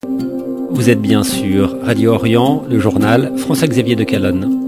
Vous êtes bien sûr Radio Orient, le journal François-Xavier de Calonne.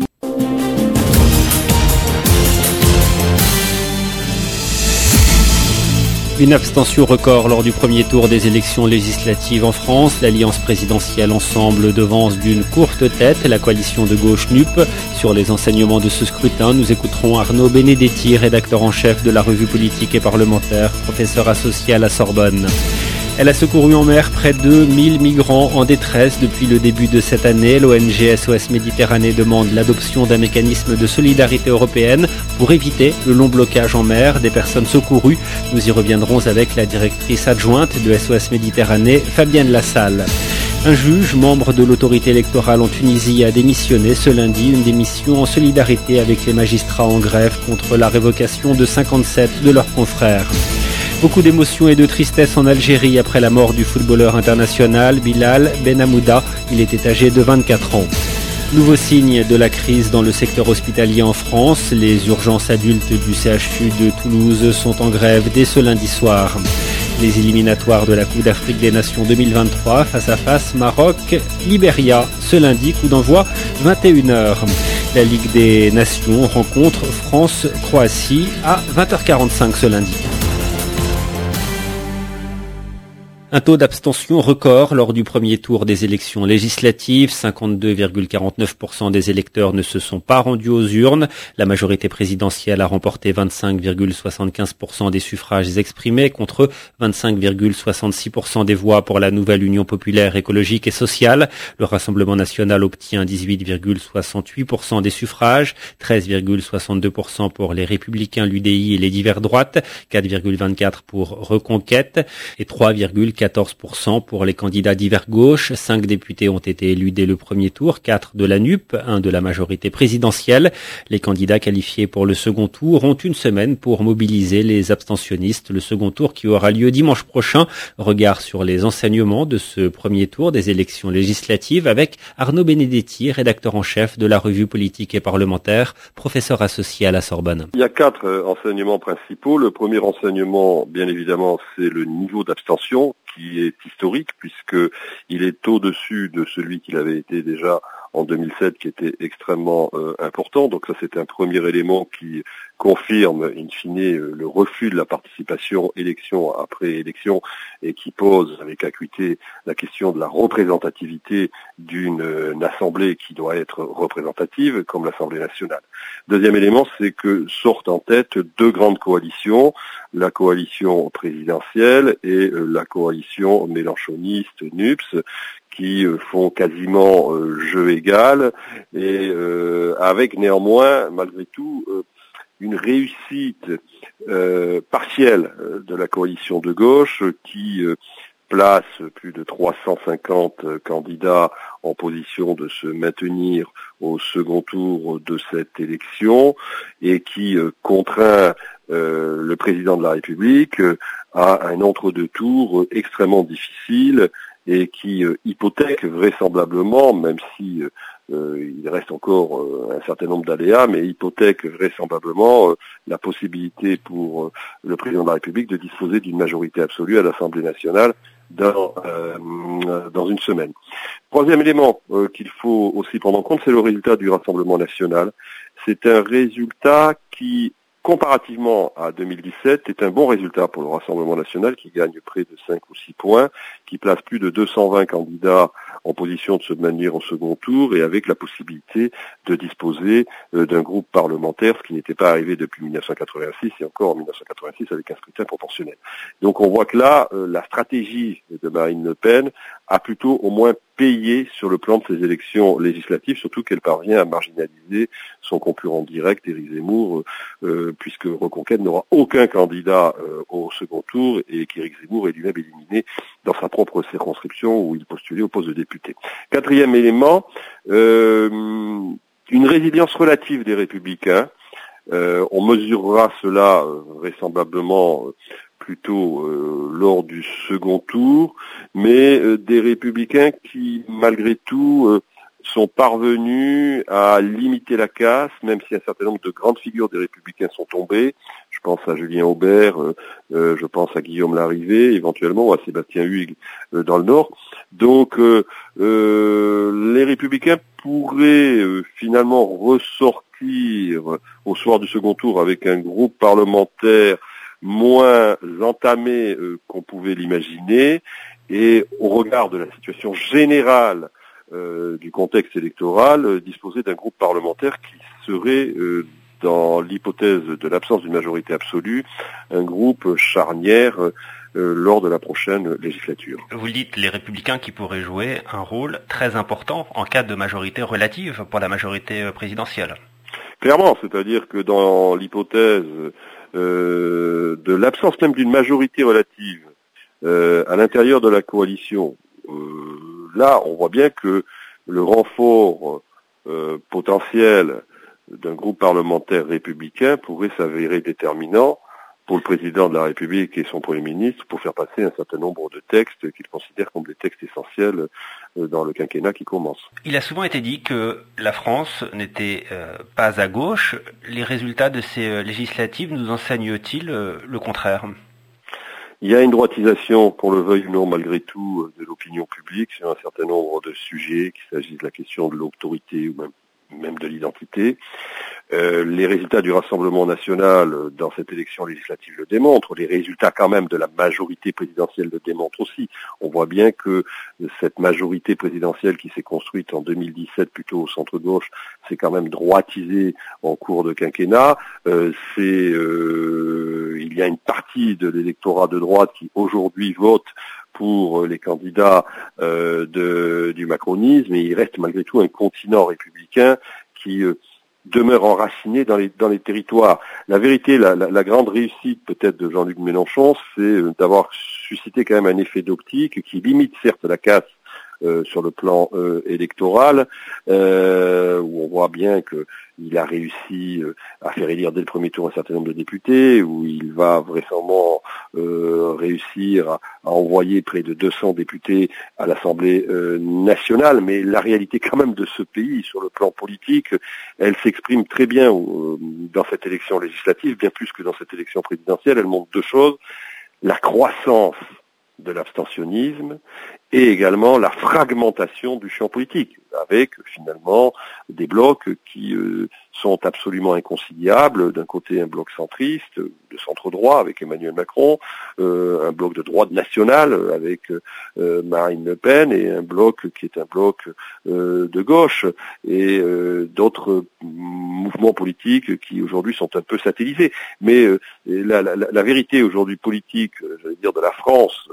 Une abstention record lors du premier tour des élections législatives en France. L'alliance présidentielle Ensemble devance d'une courte tête la coalition de gauche NUP. Sur les enseignements de ce scrutin, nous écouterons Arnaud Benedetti, rédacteur en chef de la revue politique et parlementaire, professeur associé à la Sorbonne. Elle a secouru en mer près de 1000 migrants en détresse depuis le début de cette année. L'ONG SOS Méditerranée demande l'adoption d'un mécanisme de solidarité européenne pour éviter le long blocage en mer des personnes secourues. Nous y reviendrons avec la directrice adjointe de SOS Méditerranée, Fabienne Lassalle. Un juge, membre de l'autorité électorale en Tunisie, a démissionné ce lundi, une démission en solidarité avec les magistrats en grève contre la révocation de 57 de leurs confrères. Beaucoup d'émotions et de tristesse en Algérie après la mort du footballeur international Bilal Benhamouda. Il était âgé de 24 ans. Nouveau signe de la crise dans le secteur hospitalier en France. Les urgences adultes du CHU de Toulouse sont en grève dès ce lundi soir. Les éliminatoires de la Coupe d'Afrique des Nations 2023, face à face Maroc-Libéria. Ce lundi, coup d'envoi 21h. La Ligue des Nations rencontre France-Croatie à 20h45 ce lundi. Un taux d'abstention record lors du premier tour des élections législatives. 52,49% des électeurs ne se sont pas rendus aux urnes. La majorité présidentielle a remporté 25,75% des suffrages exprimés contre 25,66% des voix pour la nouvelle Union populaire écologique et sociale. Le Rassemblement national obtient 18,68% des suffrages, 13,62% pour les Républicains, l'UDI et les divers droites, 4,24% pour Reconquête et 3,14% pour les candidats divers gauche. 5 députés ont été élus dès le premier tour, 4 de la NUP, 1 de la majorité présidentielle. Les candidats qualifiés pour le second tour ont une semaine pour mobiliser les abstentionnistes. Le second tour qui aura lieu dimanche prochain. Regard sur les enseignements de ce premier tour des élections législatives avec Arnaud Benedetti, rédacteur en chef de la revue politique et parlementaire, professeur associé à la Sorbonne. Il y a 4 enseignements principaux. Le premier enseignement, bien évidemment, c'est le niveau d'abstention, qui est historique puisqu'il est au-dessus de celui qu'il avait été déjà en 2007, qui était extrêmement important. Donc ça, c'est un premier élément qui confirme, in fine, le refus de la participation élection après élection et qui pose avec acuité la question de la représentativité d'une assemblée qui doit être représentative, comme l'Assemblée nationale. Deuxième élément, c'est que sortent en tête 2 grandes coalitions, la coalition présidentielle et la coalition mélenchoniste NUPS, qui font quasiment jeu égal et avec néanmoins, malgré tout, une réussite partielle de la coalition de gauche qui place plus de 350 candidats en position de se maintenir au second tour de cette élection et qui contraint le président de la République à un entre-deux tours extrêmement difficile et qui hypothèque vraisemblablement, même si il reste encore un certain nombre d'aléas, mais hypothèque vraisemblablement la possibilité pour le président de la République de disposer d'une majorité absolue à l'Assemblée nationale dans une semaine. Troisième élément qu'il faut aussi prendre en compte, c'est le résultat du Rassemblement national. C'est un résultat qui, comparativement à 2017, est un bon résultat pour le Rassemblement national qui gagne près de 5 ou 6 points, qui place plus de 220 candidats en position de se maintenir au second tour et avec la possibilité de disposer d'un groupe parlementaire, ce qui n'était pas arrivé depuis 1986 et encore en 1986 avec un scrutin proportionnel. Donc on voit que là, la stratégie de Marine Le Pen a plutôt au moins payé sur le plan de ces élections législatives, surtout qu'elle parvient à marginaliser son concurrent direct, Éric Zemmour, puisque Reconquête n'aura aucun candidat au second tour et qu'Éric Zemmour est lui-même éliminé dans sa propre circonscription où il postulait au poste de député. Quatrième élément, une résilience relative des Républicains. On mesurera cela vraisemblablement plutôt lors du second tour, mais des Républicains qui, malgré tout, sont parvenus à limiter la casse, même si un certain nombre de grandes figures des Républicains sont tombées. Je pense à Julien Aubert, je pense à Guillaume Larrivé, éventuellement, ou à Sébastien Huyghe dans le Nord. Donc, les Républicains pourraient finalement ressortir au soir du second tour avec un groupe parlementaire moins entamé qu'on pouvait l'imaginer, et au regard de la situation générale du contexte électoral, disposer d'un groupe parlementaire qui serait, dans l'hypothèse de l'absence d'une majorité absolue, un groupe charnière lors de la prochaine législature. Vous dites les Républicains qui pourraient jouer un rôle très important en cas de majorité relative pour la majorité présidentielle. Clairement, c'est-à-dire que dans l'hypothèse de l'absence même d'une majorité relative à l'intérieur de la coalition, là on voit bien que le renfort potentiel d'un groupe parlementaire républicain pourrait s'avérer déterminant pour le président de la République et son Premier ministre pour faire passer un certain nombre de textes qu'ils considèrent comme des textes essentiels dans le quinquennat qui commence. Il a souvent été dit que la France n'était pas à gauche. Les résultats de ces législatives nous enseignent-ils le contraire ? Il y a une droitisation, qu'on le veuille ou non, malgré tout, de l'opinion publique sur un certain nombre de sujets, qu'il s'agisse de la question de l'autorité ou même de l'identité. Les résultats du Rassemblement national dans cette élection législative le démontrent. Les résultats quand même de la majorité présidentielle le démontrent aussi. On voit bien que cette majorité présidentielle qui s'est construite en 2017 plutôt au centre-gauche s'est quand même droitisée en cours de quinquennat. Il y a une partie de l'électorat de droite qui aujourd'hui vote pour les candidats du macronisme, et il reste malgré tout un continent républicain qui demeure enraciné dans les territoires. La vérité, la grande réussite peut-être de Jean-Luc Mélenchon, c'est d'avoir suscité quand même un effet d'optique qui limite certes la casse sur le plan électoral, où on voit bien qu'il a réussi à faire élire dès le premier tour un certain nombre de députés, où il va vraisemblablement réussir à envoyer près de 200 députés à l'Assemblée nationale, mais la réalité quand même de ce pays sur le plan politique, elle s'exprime très bien dans cette élection législative, bien plus que dans cette élection présidentielle. Elle montre deux choses: la croissance de l'abstentionnisme et également la fragmentation du champ politique, avec finalement des blocs qui sont absolument inconciliables. D'un côté, un bloc centriste, de centre-droit avec Emmanuel Macron, un bloc de droite nationale avec Marine Le Pen, et un bloc qui est un bloc de gauche, et d'autres mouvements politiques qui aujourd'hui sont un peu satellisés. Mais la vérité aujourd'hui politique, j'allais dire, de la France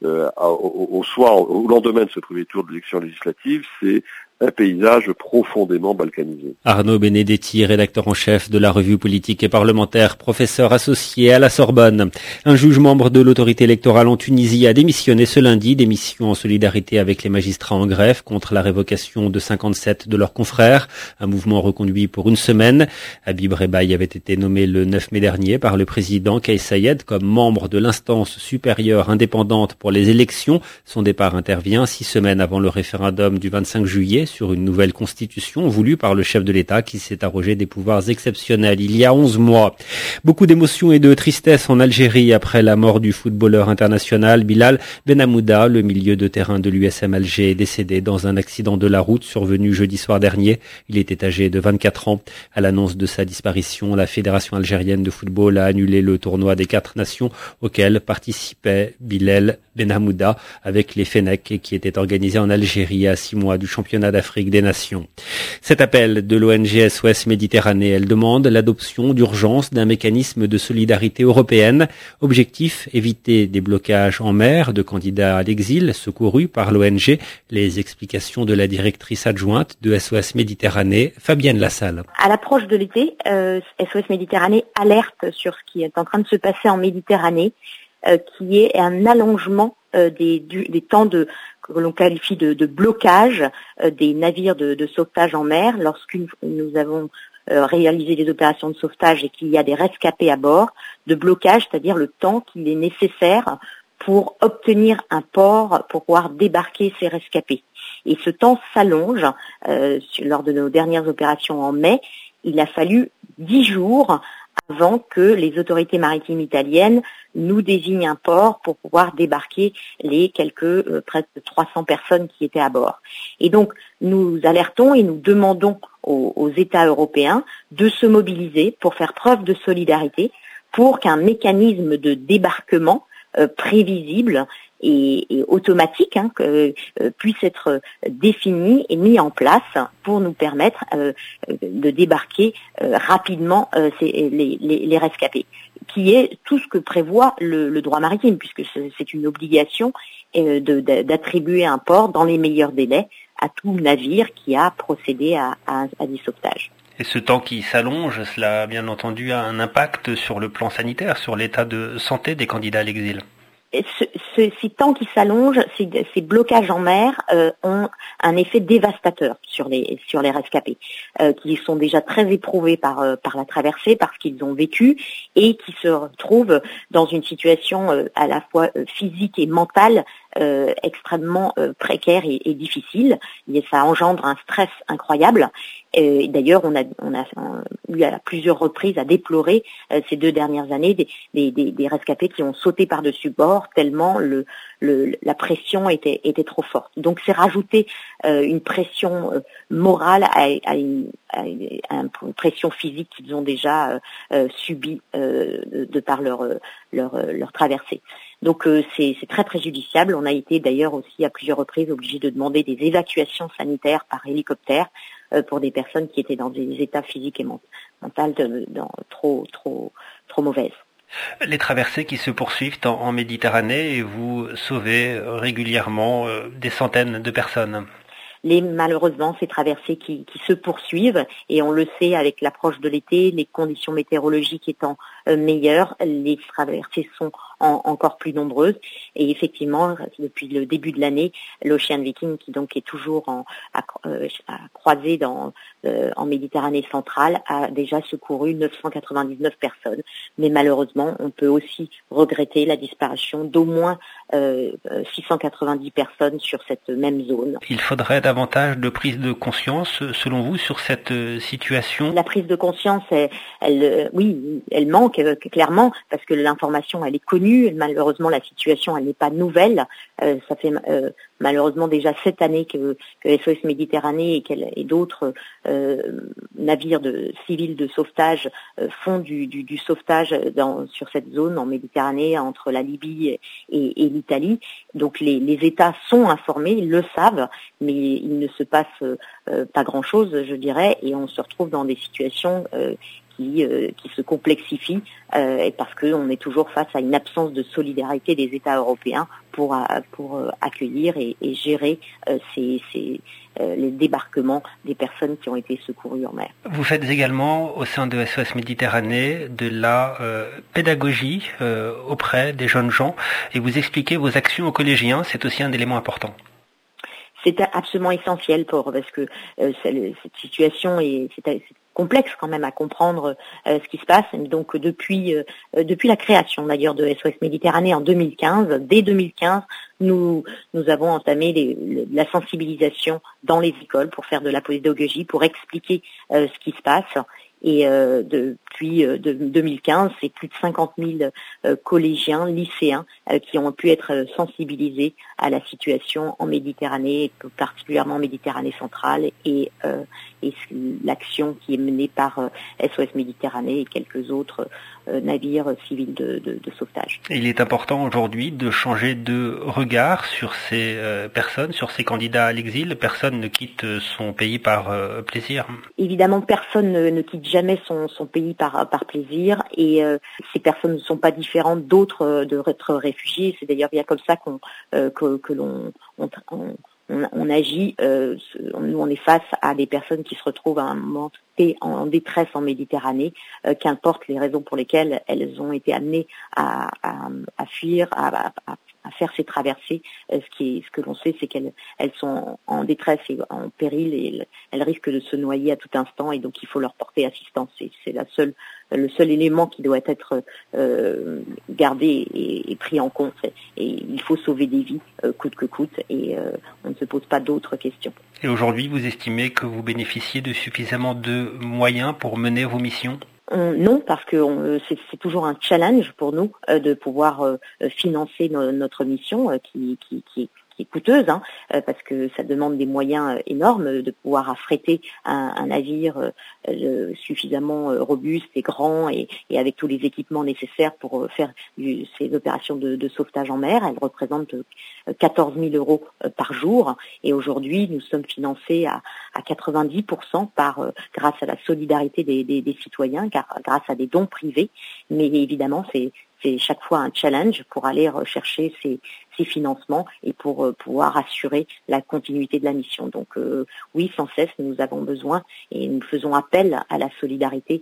au lendemain de ce premier tour de l'élection législative, c'est un paysage profondément balkanisé. Arnaud Benedetti, rédacteur en chef de la revue politique et parlementaire, professeur associé à la Sorbonne. Un juge membre de l'autorité électorale en Tunisie a démissionné ce lundi, démission en solidarité avec les magistrats en grève contre la révocation de 57 de leurs confrères. Un mouvement reconduit pour une semaine. Habib Rebaï avait été nommé le 9 mai dernier par le président Kais Saied comme membre de l'instance supérieure indépendante pour les élections. Son départ intervient 6 semaines avant le référendum du 25 juillet sur une nouvelle constitution voulue par le chef de l'État qui s'est arrogé des pouvoirs exceptionnels il y a 11 mois. Beaucoup d'émotions et de tristesse en Algérie après la mort du footballeur international Bilal Benhamouda. Le milieu de terrain de l'USM Alger est décédé dans un accident de la route survenu jeudi soir dernier. Il était âgé de 24 ans. À l'annonce de sa disparition, la Fédération algérienne de football a annulé le tournoi des 4 nations auquel participait Bilal Benhamouda avec les Fennecs, qui était organisé en Algérie à 6 mois du championnat d'Afrique des Nations. Cet appel de l'ONG SOS Méditerranée, elle demande l'adoption d'urgence d'un mécanisme de solidarité européenne. Objectif, éviter des blocages en mer de candidats à l'exil secourus par l'ONG. Les explications de la directrice adjointe de SOS Méditerranée, Fabienne Lassalle. À l'approche de l'été, SOS Méditerranée alerte sur ce qui est en train de se passer en Méditerranée, qui est un allongement des temps que l'on qualifie de blocage des navires de sauvetage en mer lorsque nous avons réalisé des opérations de sauvetage et qu'il y a des rescapés à bord, de blocage, c'est-à-dire le temps qu'il est nécessaire pour obtenir un port pour pouvoir débarquer ces rescapés. Et ce temps s'allonge. Lors de nos dernières opérations en mai, il a fallu 10 jours avant que les autorités maritimes italiennes nous désignent un port pour pouvoir débarquer les presque 300 personnes qui étaient à bord. Et donc, nous alertons et nous demandons aux États européens de se mobiliser pour faire preuve de solidarité, pour qu'un mécanisme de débarquement prévisible et automatique puisse être défini et mis en place pour nous permettre de débarquer rapidement les rescapés, qui est tout ce que prévoit le droit maritime, puisque c'est une obligation d'attribuer un port dans les meilleurs délais à tout navire qui a procédé à des sauvetages. Et ce temps qui s'allonge, cela bien entendu a un impact sur le plan sanitaire, sur l'état de santé des candidats à l'exil. Ces temps qui s'allongent, ces blocages en mer ont un effet dévastateur sur les rescapés, qui sont déjà très éprouvés par la traversée, parce qu'ils ont vécu et qui se retrouvent dans une situation à la fois physique et mentale extrêmement précaire et difficile. Et ça engendre un stress incroyable. D'ailleurs, on a eu à plusieurs reprises à déplorer ces 2 dernières années des rescapés qui ont sauté par-dessus bord tellement la pression était trop forte. Donc c'est rajouter une pression morale à une pression physique qu'ils ont déjà subie de par leur traversée. Donc c'est très préjudiciable. On a été d'ailleurs aussi à plusieurs reprises obligés de demander des évacuations sanitaires par hélicoptère pour des personnes qui étaient dans des états physiques et mentaux trop mauvaises. Les traversées qui se poursuivent en Méditerranée, et vous sauvez régulièrement des centaines de personnes. Malheureusement, ces traversées qui se poursuivent, et on le sait avec l'approche de l'été, les conditions météorologiques étant meilleures, les traversées sont encore plus nombreuses. Et effectivement, depuis le début de l'année, l'Ocean Viking, qui donc est toujours à croiser en Méditerranée centrale, a déjà secouru 999 personnes. Mais malheureusement, on peut aussi regretter la disparition d'au moins 690 personnes sur cette même zone. Il faudrait davantage de prise de conscience, selon vous, sur cette situation? La prise de conscience, elle manque clairement, parce que l'information, elle est connue. Malheureusement, la situation, elle n'est pas nouvelle. Ça fait malheureusement déjà 7 années que SOS Méditerranée et d'autres navires civils de sauvetage font du sauvetage sur cette zone en Méditerranée entre la Libye et l'Italie. Donc les États sont informés, ils le savent, mais il ne se passe pas grand-chose, je dirais, et on se retrouve dans des situations qui se complexifient parce qu'on est toujours face à une absence de solidarité des États européens pour accueillir et gérer les débarquements des personnes qui ont été secourues en mer. Vous faites également au sein de SOS Méditerranée de la pédagogie auprès des jeunes gens, et vous expliquez vos actions aux collégiens. C'est aussi un élément important. C'est absolument essentiel parce que cette situation c'est complexe quand même à comprendre ce qui se passe. Donc depuis la création d'ailleurs de SOS Méditerranée en 2015, dès 2015, nous avons entamé la sensibilisation dans les écoles pour faire de la pédagogie, pour expliquer ce qui se passe. Et depuis 2015, c'est plus de 50 000 collégiens, lycéens qui ont pu être sensibilisés à la situation en Méditerranée, particulièrement en Méditerranée centrale, et l'action qui est menée par SOS Méditerranée et quelques autres navires civils de sauvetage. Il est important aujourd'hui de changer de regard sur ces personnes, sur ces candidats à l'exil. Personne ne quitte son pays par plaisir. Évidemment, personne ne quitte jamais son pays par plaisir, et ces personnes ne sont pas différentes d'autres réfugiés. C'est d'ailleurs bien comme ça que l'on agit. Nous, on est face à des personnes qui se retrouvent à un moment en détresse en Méditerranée, qu'importe les raisons pour lesquelles elles ont été amenées à fuir, à faire ces traversées. Ce que l'on sait, c'est qu'elles sont en détresse et en péril et elles risquent de se noyer à tout instant et donc il faut leur porter assistance. C'est le seul élément qui doit être gardé et pris en compte. Et il faut sauver des vies coûte que coûte et on ne se pose pas d'autres questions. Et aujourd'hui, vous estimez que vous bénéficiez de suffisamment de moyens pour mener vos missions ? Non, parce que c'est toujours un challenge pour nous de pouvoir financer notre mission qui est coûteuse, parce que ça demande des moyens énormes de pouvoir affréter un navire suffisamment robuste et grand et avec tous les équipements nécessaires pour faire ces opérations de sauvetage en mer. Elles représentent 14 000 euros par jour et aujourd'hui nous sommes financés à 90% grâce à la solidarité des citoyens, grâce à des dons privés, mais évidemment c'est chaque fois un challenge pour aller rechercher ces financements et pour pouvoir assurer la continuité de la mission. Donc oui, sans cesse, nous avons besoin et nous faisons appel à la solidarité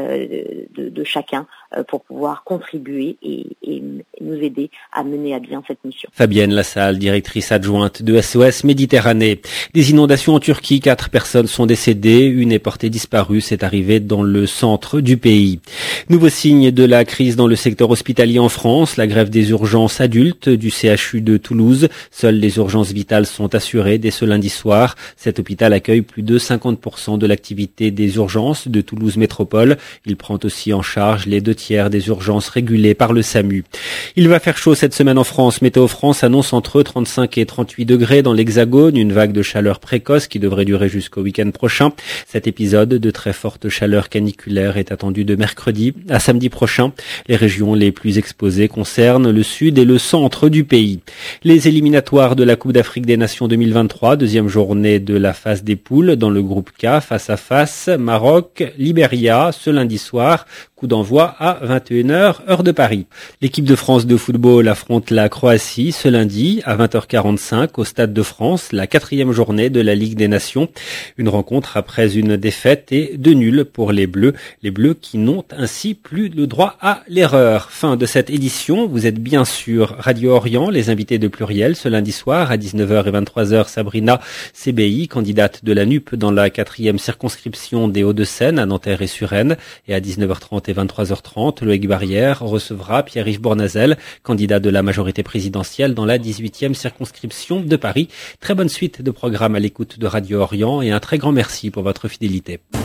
de chacun pour pouvoir contribuer et nous aider à mener à bien cette mission. Fabienne Lassalle, directrice adjointe de SOS Méditerranée. Des inondations en Turquie, 4 personnes sont décédées, une est portée disparue, c'est arrivé dans le centre du pays. Nouveau signe de la crise dans le secteur hospitalier en France, la grève des urgences adultes du CHU de Toulouse. Seules les urgences vitales sont assurées dès ce lundi soir. Cet hôpital accueille plus de 50% de l'activité des urgences de Toulouse Métropole. Il prend aussi en charge les 2/3 des urgences régulées par le SAMU. Il va faire chaud cette semaine en France. Météo France annonce entre 35 et 38 degrés dans l'Hexagone, une vague de chaleur précoce qui devrait durer jusqu'au week-end prochain. Cet épisode de très forte chaleur caniculaire est attendu de mercredi à samedi prochain. Les régions les plus exposées concernent le sud et le centre du pays. Les éliminatoires de la Coupe d'Afrique des Nations 2023, deuxième journée de la phase des poules dans le groupe K, face à face, Maroc, Libéria, ce lundi soir. Coup d'envoi à 21h, heure de Paris. L'équipe de France de football affronte la Croatie ce lundi à 20h45 au Stade de France, la 4e journée de la Ligue des Nations. Une rencontre après une défaite et 2 nuls pour les Bleus. Les Bleus qui n'ont ainsi plus le droit à l'erreur. Fin de cette édition. Vous êtes bien sûr Radio Orient, les invités de Pluriel ce lundi soir à 19h et 23h. Sabrina CBI, candidate de la NUP dans la 4e circonscription des Hauts-de-Seine à Nanterre et Suresnes. Et à 19h30 et 23h30, Loïc Barrière recevra Pierre-Yves Bournazel, candidat de la majorité présidentielle dans la 18e circonscription de Paris. Très bonne suite de programme à l'écoute de Radio Orient et un très grand merci pour votre fidélité.